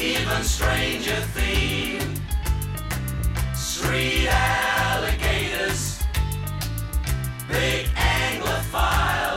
even stranger theme. Street alligators, big anglophile,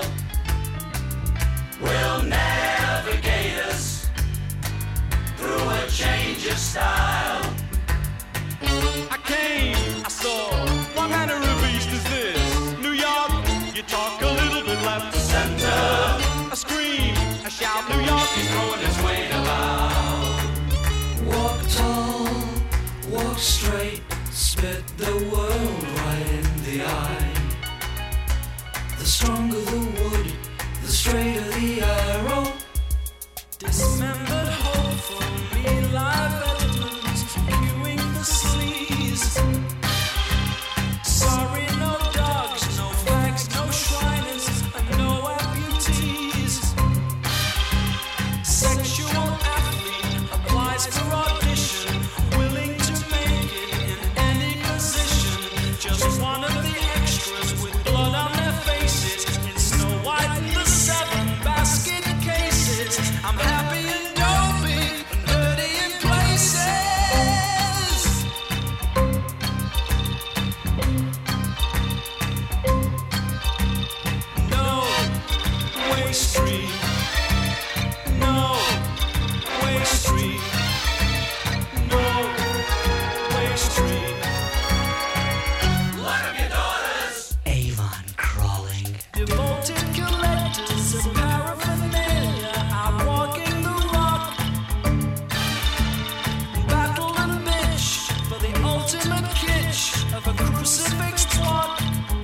will navigate us through a change of style. I came, I saw, what kind of a beast is this? New York, you talk a little bit left to Center, a scream, a shout, New York he's throwing his weight about. Walk tall, walk straight, spit the world right in the eye. The stronger the wood, the straighter the arrow. Dismembered hope for me, live elements, viewing the seas. Sorry, no dogs, no flags, no shriners, and no amputees. Sexual athlete applies for audition, willing to make it in any position. Just one of the extras with blood on their faces in Snow White and the 7 basket cases. I'm happy and dopey and dirty in places. No way street. No way street. No way street. Lock up your daughters. Avon crawling. Devoted collectors of paraphernalia out walking the rock. Battle and bitch for the ultimate kitsch of a crucifix twat.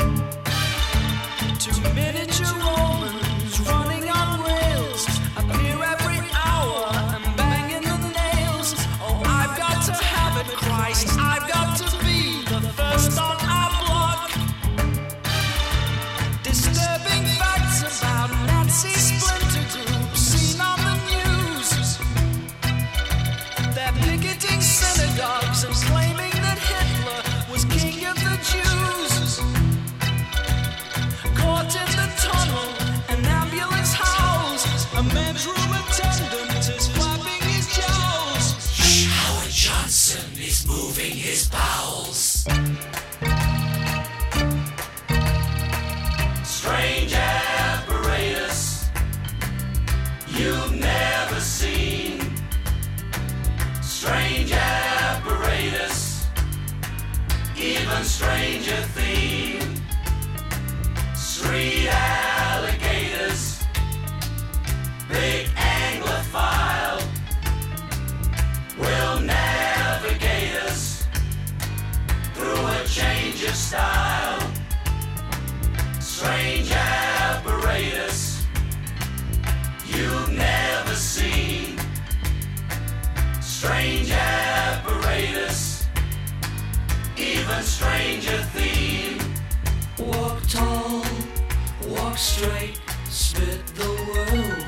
2 miniature Romans running on rails appear every hour and banging the nails. Oh, I've got to have it, Christ. I've got to be the first on our block. Disturbing facts about Nazi splinter groups seen on the news. They're picketing synagogues and claiming that Hitler was king of the Jews. Caught in the tunnel, an ambulance howls. A men's room attendant is flapping his jowls. Howard Johnson is moving his bowels. Strange apparatus you've never seen. Strange apparatus, even stranger theme. Street alligators, big anglophile, will navigate us through a change of style. Strange apparatus you've never seen. Strange apparatus, even stranger theme. Walk tall, walk straight, spit the world